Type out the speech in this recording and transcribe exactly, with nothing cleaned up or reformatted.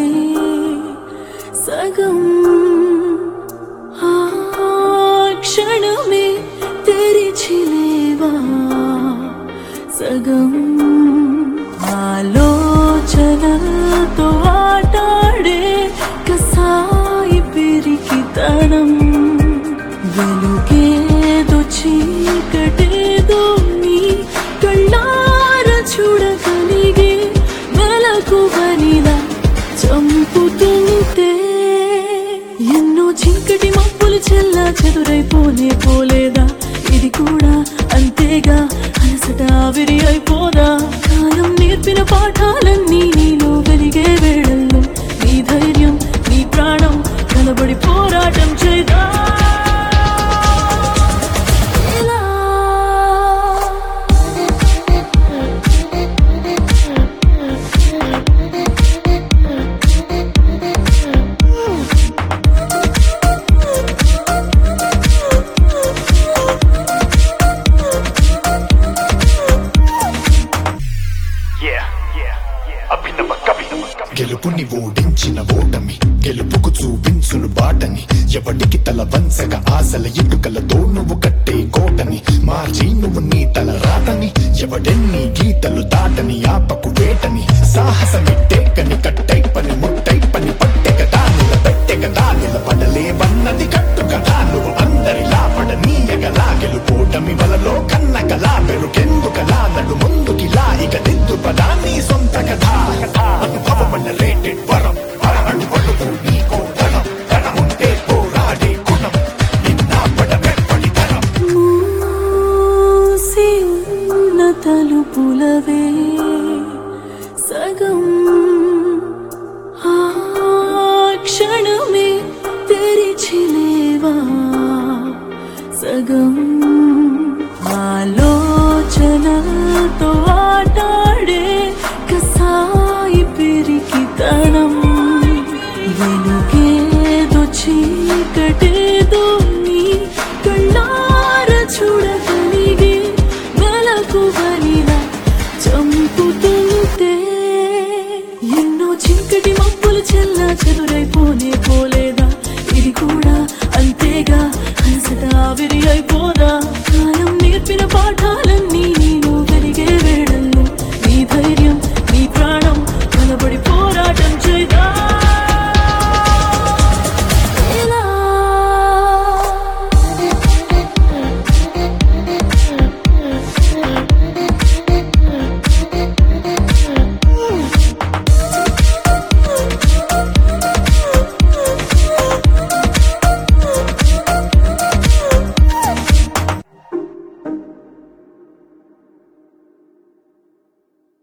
సగం ఆ క్షణమే తెరిచిలేవా సగం ఆలోచనతో ఆటాడే కసాయి పిరికితనం వెలుగేదో చీకటేదో నీ కళ్ళార చూడగలిగే మెలకువనిలా చంపుతుంటే ఎన్నో చీకటి మబ్బులు చెల్లా చెదురైపోనే పోలేదా ఇది కూడా అంతేగా అలసట ఆవిరి అయిపోదా కాలం నేర్పిన పాఠాలన్నీ నీలో వెలిగే వేళల్లో నీ ధైర్యం నీ ప్రాణం కలబడి పోరాటం చేదా గెలుపుని ఓడించిన ఓటమి గెలుపుకు చూపించును బాటని ఎవడికి తల వంచక ఆశల ఇటుకలతో నువ్వు కట్టే కోటని మార్చి నువ్వు నీ తల రాతని ఎవడెన్ని గీతలు దాటని ఆపకు వేటని సాహసమిట్టే కని కట్టై పని ముట్టై పని పట్టె కదా నిలబెట్టె కదా నిలబడలేవన్నది కట్టు కదా నువ్వు అందరిలా పడనీయగలా గెలుపోటమి వలలో కన్నగలా పెరుకెందుకలా నడు ముందుకిలా ఇక దిద్దు పదా నీ సొంత కథా అనుభవమన్న రేటెడ్ వరం అరవడు పడుకు నీకో ధనం ధనముంటే పోరాడే గుణం నిన్న పడవెప్పడితనం మూసి ఉన్న తలుపులవే సగం ఆ క్షణమే తెరిచిలేవా సగం ఆలోచనతో ఆటాడే కసాయి పిరికితనం వెలుగే